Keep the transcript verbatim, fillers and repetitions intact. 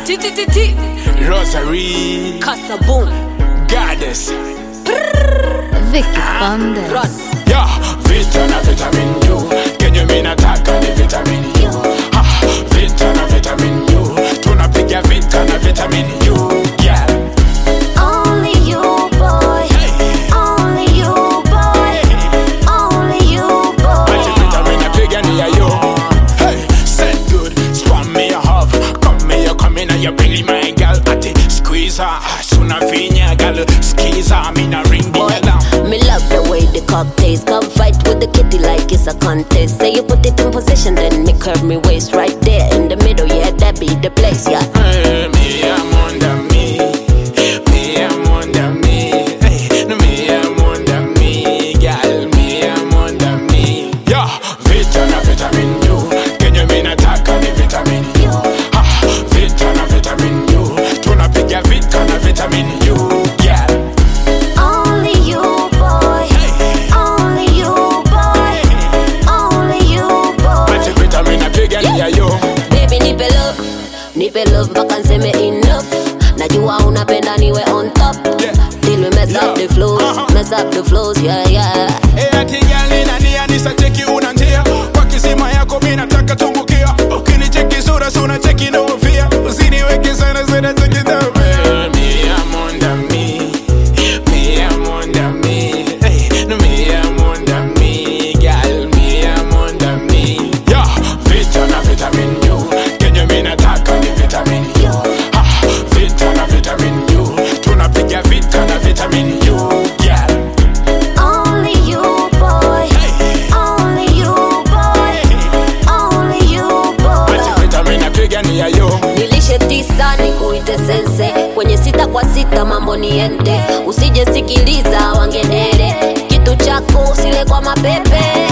T T T T Rosary Kasaboom Goddess Vicky Bandes. Run Yeah, Vita na vitamin U. Can you mean nataka ni vitamin U? Ha, Vita na vitamin U. Tunapiga vita na vitamin U. Yeah. Only you, boy. Hey. Only you, boy. Only you, boy. Multivitamin napiga ni ya yo. Hey, said good. Spam me a hub. Come me a come in and you Billy my girl. Ati squeeze her. Suna finya girl. Squeeze her. Me na ring the alarm. Me love the way the cock tastes. Come fight with the kitty like it's a contest. Say you put it in position, then me curve me waist right there in the middle. Yeah, that be the place. Yeah. Hey, me I'm under me. Me I'm under me. Hey, no, me I'm under me. Girl, me I'm under me. Yeah, Vita na vitamin U. Can you mean nataka ni vitamin U? Ha, Vita na vitamin U. Tunapiga vita na vitamin U. Yeah. Only you, boy. Hey. Only you, boy. Only you, boy. Multivitamin napiga ni ya yo. Baby, nipe love, nipe love mpaka nseme enough. Najua unapenda niwe on top. Yeah. Till we mess Yeah. up the flows, Uh-huh. mess up the flows, yeah, yeah. Eh, ati gali na nia nisacheki una njia. Kwa kisima yako mimi nataka tumbukia. Ukinicheki sura sura cheki na ufia. Usiniweke sana sana cheki down. Me I'm under me. Me I'm under me. Hey, no me I'm under me. Girl, me I'm under me. Yeah, Vita na vitamin U. Can you mean nataka ni vitamin U? Ha, Vita na vitamin U. Tunapiga vita na vitamin U. Yeah. Only you, boy. Hey. Only you, boy. Only you, boy. Multivitamin napiga ni ya yo. Nilishe tisa nikuite sense, kwenye sita kwa sita mambo niende. Usije sikiliza wangedere, kitu chako usile kwa mapepe.